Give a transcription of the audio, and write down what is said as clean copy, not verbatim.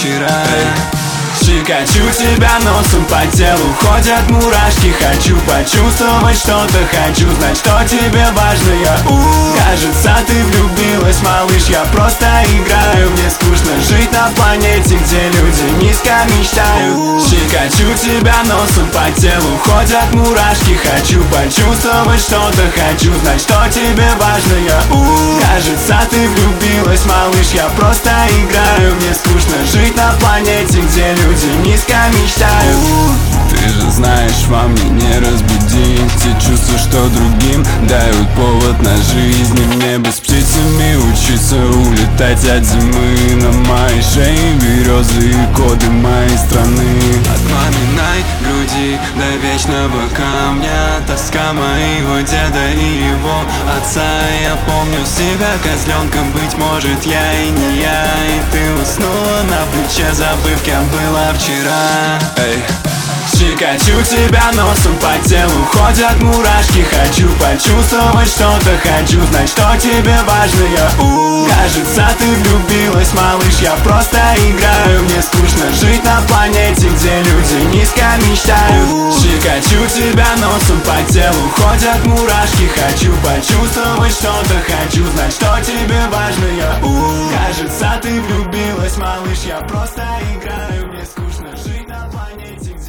вчера. Щекочу тебя носом, по телу ходят мурашки. Хочу почувствовать что-то, хочу знать, что тебе важно. Кажется, ты влюбилась, малыш, я просто играю. Мне скучно жить на планете, где люди низко мечтают. Щекочу тебя носом, по телу ходят мурашки. Хочу почувствовать что-то, хочу знать, что тебе важно. Кажется, ты влюбилась, малыш, я просто играю. Мне скучно жить на планете, где люди низко мечтают. Ты же знаешь, во мне не разбудить те чувства, что другим дают повод на жизнь. И мне бы с птицами учиться улетать от зимы. На моей шее березы и коды моей страны. От маминой груди до вечного камня тоска моего деда и его отца. Я помню себя козленком, быть может я и не я. И ты уснула на плече, забыв, кем была вчера. Щекочу тебя носом, по телу ходят мурашки. Хочу почувствовать что-то, хочу знать, что тебе важно. Кажется, ты влюбилась, малыш, я просто играю. Мне скучно жить на планете, где люди низко мечтают. Щекочу тебя носом, по телу ходят мурашки. Хочу почувствовать что-то, хочу знать, что тебе важно. Кажется, ты влюбилась, малыш, я просто играю. Мне скучно жить на планете,